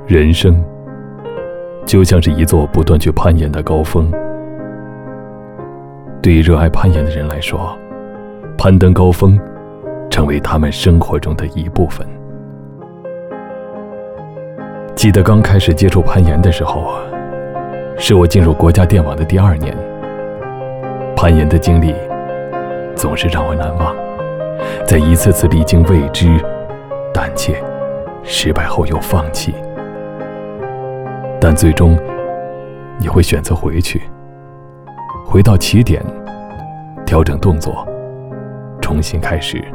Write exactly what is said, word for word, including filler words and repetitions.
人生就像是一座不断去攀岩的高峰。对于热爱攀岩的人来说，攀登高峰成为他们生活中的一部分。记得刚开始接触攀岩的时候，是我进入国家电网的第二年。攀岩的经历总是让我难忘，在一次次历经未知、胆怯、失败后又放弃，但最终你会选择回去，回到起点，调整动作，重新开始。